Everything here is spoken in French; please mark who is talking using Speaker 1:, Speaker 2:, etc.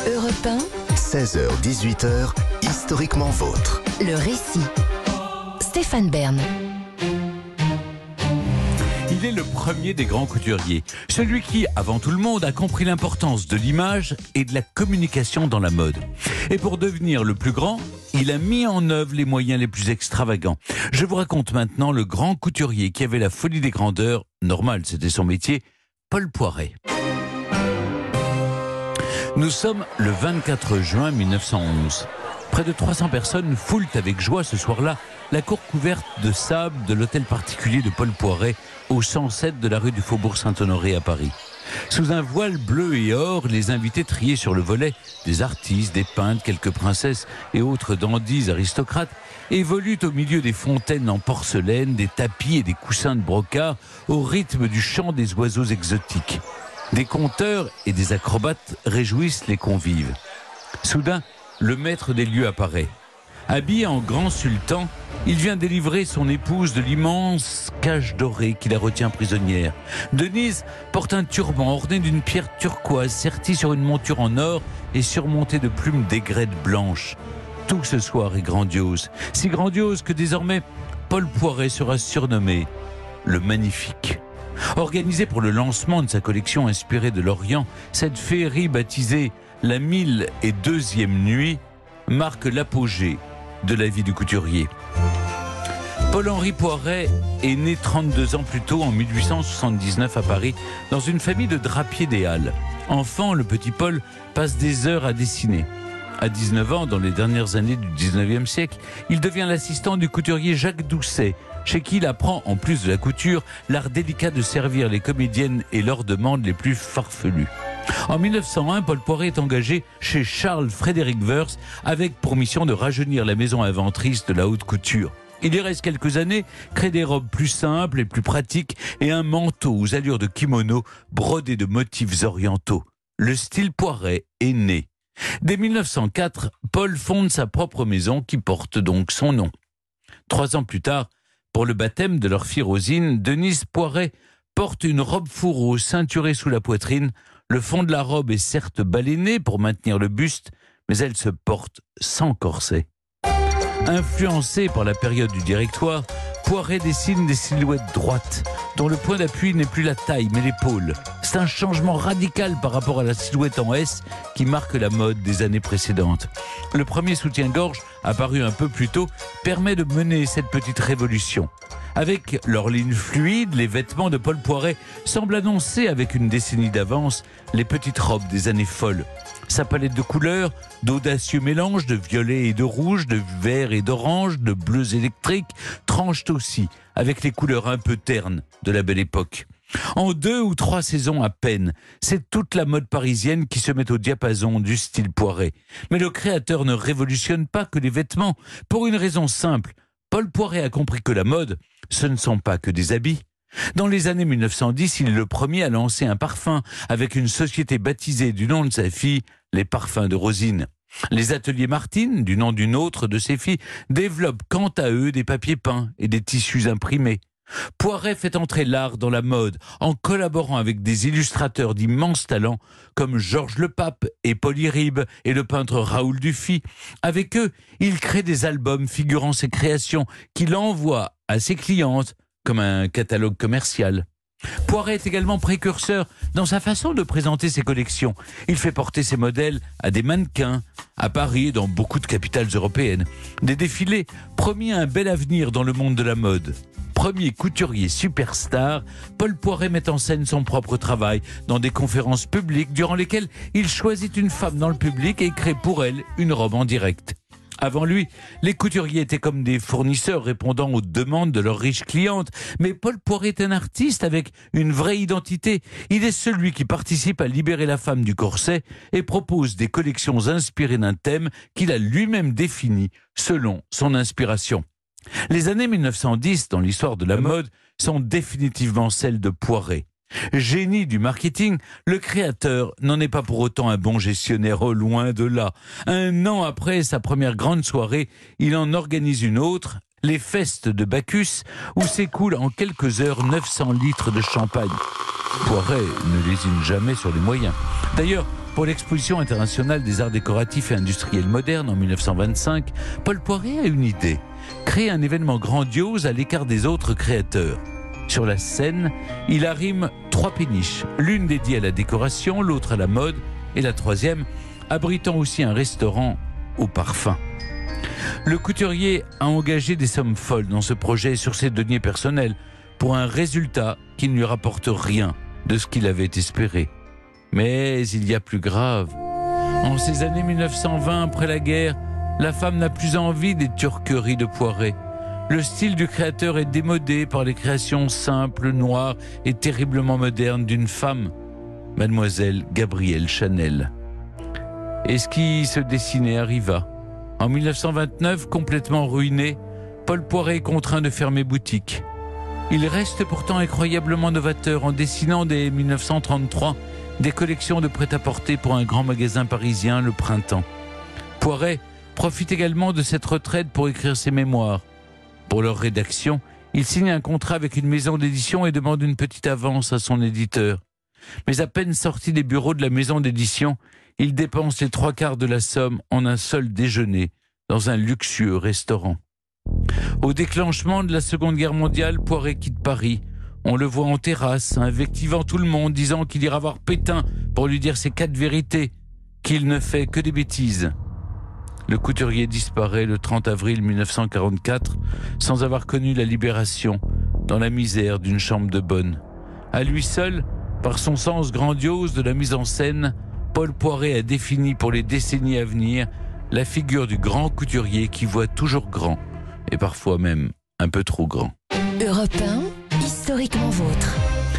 Speaker 1: Europe 1,
Speaker 2: 16h-18h, historiquement vôtre.
Speaker 1: le récit. Stéphane Bern.
Speaker 3: Il est le premier des grands couturiers. Celui qui, avant tout le monde, a compris l'importance de l'image et de la communication dans la mode. Et pour devenir le plus grand, il a mis en œuvre les moyens les plus extravagants. Je vous raconte maintenant le grand couturier qui avait la folie des grandeurs. Normal, c'était son métier, Paul Poiret. Nous sommes le 24 juin 1911. Près de 300 personnes foulent avec joie ce soir-là la cour couverte de sable de l'hôtel particulier de Paul Poiret au 107 de la rue du Faubourg Saint-Honoré à Paris. Sous un voile bleu et or, les invités triés sur le volet, des artistes, des peintres, quelques princesses et autres dandys aristocrates, évoluent au milieu des fontaines en porcelaine, des tapis et des coussins de brocart au rythme du chant des oiseaux exotiques. Des conteurs et des acrobates réjouissent les convives. Soudain, le maître des lieux apparaît. Habillé en grand sultan, il vient délivrer son épouse de l'immense cage dorée qui la retient prisonnière. Denise porte un turban orné d'une pierre turquoise sertie sur une monture en or et surmontée de plumes d'aigrettes blanches. Tout ce soir est grandiose, si grandiose que désormais Paul Poiret sera surnommé le Magnifique. Organisée pour le lancement de sa collection inspirée de l'Orient, cette féerie baptisée la 1002e nuit marque l'apogée de la vie du couturier. Paul-Henri Poiret est né 32 ans plus tôt, en 1879 à Paris, dans une famille de drapiers des Halles. Enfant, le petit Paul passe des heures à dessiner. À 19 ans, dans les dernières années du 19e siècle, il devient l'assistant du couturier Jacques Doucet, chez qui il apprend, en plus de la couture, l'art délicat de servir les comédiennes et leurs demandes les plus farfelues. En 1901, Paul Poiret est engagé chez Charles Frédéric Woerth avec pour mission de rajeunir la maison inventrice de la haute couture. Il y reste quelques années, crée des robes plus simples et plus pratiques et un manteau aux allures de kimono brodé de motifs orientaux. Le style Poiret est né. Dès 1904, Paul fonde sa propre maison qui porte donc son nom. 3 ans plus tard, pour le baptême de leur fille Rosine, Denise Poiret porte une robe fourreau ceinturée sous la poitrine. Le fond de la robe est certes baleiné pour maintenir le buste, mais elle se porte sans corset. Influencé par la période du Directoire, Poiret dessine des silhouettes droites, dont le point d'appui n'est plus la taille mais l'épaule. C'est un changement radical par rapport à la silhouette en S qui marque la mode des années précédentes. Le premier soutien-gorge, apparu un peu plus tôt, permet de mener cette petite révolution. Avec leur ligne fluide, les vêtements de Paul Poiret semblent annoncer avec une décennie d'avance les petites robes des années folles. Sa palette de couleurs, d'audacieux mélanges de violet et de rouge, de vert et d'orange, de bleus électriques, tranchent aussi avec les couleurs un peu ternes de la belle époque. En 2 ou 3 saisons à peine, c'est toute la mode parisienne qui se met au diapason du style Poiret. Mais le créateur ne révolutionne pas que les vêtements, pour une raison simple. Paul Poiret a compris que la mode, ce ne sont pas que des habits. Dans les années 1910, il est le premier à lancer un parfum avec une société baptisée du nom de sa fille, les Parfums de Rosine. Les ateliers Martine, du nom d'une autre de ses filles, développent quant à eux des papiers peints et des tissus imprimés. Poiret fait entrer l'art dans la mode en collaborant avec des illustrateurs d'immenses talents comme Georges Lepape et Paul Iribe et le peintre Raoul Dufy. Avec eux, il crée des albums figurant ses créations qu'il envoie à ses clientes comme un catalogue commercial. Poiret est également précurseur dans sa façon de présenter ses collections. Il fait porter ses modèles à des mannequins, à Paris et dans beaucoup de capitales européennes. Des défilés promis un bel avenir dans le monde de la mode. Premier couturier superstar, Paul Poiret met en scène son propre travail dans des conférences publiques durant lesquelles il choisit une femme dans le public et crée pour elle une robe en direct. Avant lui, les couturiers étaient comme des fournisseurs répondant aux demandes de leurs riches clientes. Mais Paul Poiret est un artiste avec une vraie identité. Il est celui qui participe à libérer la femme du corset et propose des collections inspirées d'un thème qu'il a lui-même défini selon son inspiration. Les années 1910 dans l'histoire de la mode sont définitivement celles de Poiret. Génie du marketing, le créateur n'en est pas pour autant un bon gestionnaire, au loin de là. 1 an après sa première grande soirée, il en organise une autre, les Festes de Bacchus, où s'écoulent en quelques heures 900 litres de champagne. Poiret ne lésine jamais sur les moyens. D'ailleurs, Pour l'exposition internationale des arts décoratifs et industriels modernes en 1925, Paul Poiret a une idée. Créer un événement grandiose à l'écart des autres créateurs. Sur la scène, il arrime 3 péniches, l'une dédiée à la décoration, l'autre à la mode et la troisième abritant aussi un restaurant au parfum. Le couturier a engagé des sommes folles dans ce projet sur ses deniers personnels pour un résultat qui ne lui rapporte rien de ce qu'il avait espéré. Mais il y a plus grave. En ces années 1920, après la guerre, la femme n'a plus envie des turqueries de Poiret. Le style du créateur est démodé par les créations simples, noires et terriblement modernes d'une femme, Mademoiselle Gabrielle Chanel. Et ce qui se dessinait arriva. En 1929, complètement ruiné, Paul Poiret est contraint de fermer boutique. Il reste pourtant incroyablement novateur en dessinant dès 1933 des collections de prêt-à-porter pour un grand magasin parisien, Le Printemps. Poiret profite également de cette retraite pour écrire ses mémoires. Pour leur rédaction, il signe un contrat avec une maison d'édition et demande une petite avance à son éditeur. Mais à peine sorti des bureaux de la maison d'édition, il dépense les 3/4 de la somme en un seul déjeuner dans un luxueux restaurant. Au déclenchement de la Seconde Guerre mondiale, Poiret quitte Paris. On le voit en terrasse, invectivant tout le monde, disant qu'il ira voir Pétain pour lui dire ses 4 vérités, qu'il ne fait que des bêtises. Le couturier disparaît le 30 avril 1944 sans avoir connu la libération, dans la misère d'une chambre de bonne. À lui seul, par son sens grandiose de la mise en scène, Paul Poiret a défini pour les décennies à venir la figure du grand couturier qui voit toujours grand, et parfois même un peu trop grand.
Speaker 1: Europe 1, historiquement vôtre.